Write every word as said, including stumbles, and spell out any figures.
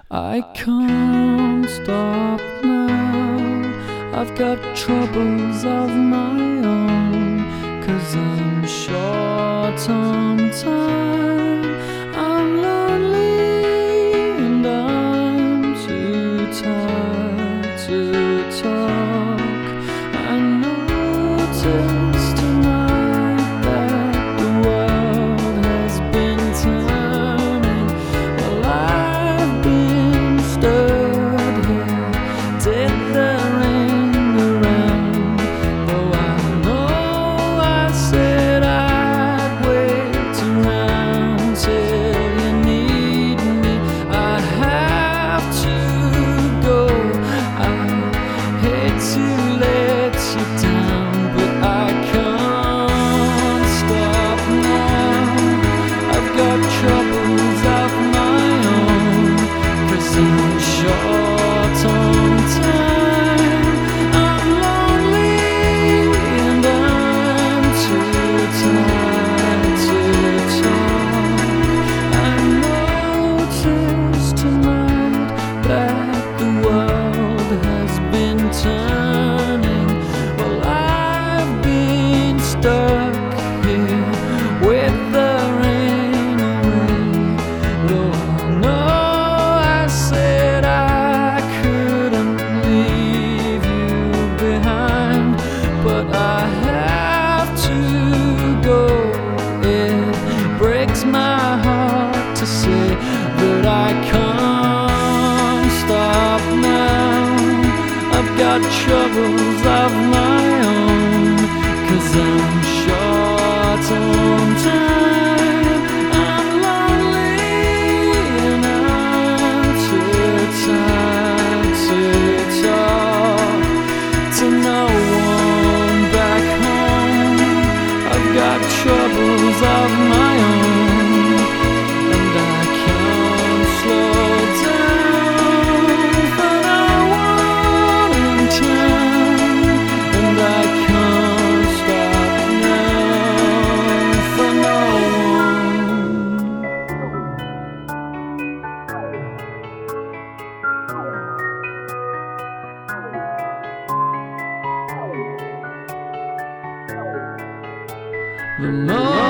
I can't stop now. I've got troubles of my own, 'cause I'm short on time. I'm lonely and I'm too tired to talk. I noticed tonight that the world has been turning. Well, I've been stood here, did the ring around. Though I know I said I'd wait around till you need me, I have to go. I hate to let you down, but I can't stop now. I've got troubles of my own, 'cause I'm short on time. I'm lonely and I'm too tired to talk. I noticed tonight that the world has been turning. Well, I've been stuck here with the rain away. Though I know I said I couldn't leave you behind, but I have to go. It breaks my heart to say that I can't stop now. I've got troubles of my own, 'cause I'm short on time. I'm lonely and I'm too tired to talk to no one back home. I've got troubles of my own, and I can't slow down for no one in town. And I can't stop now for no one. The more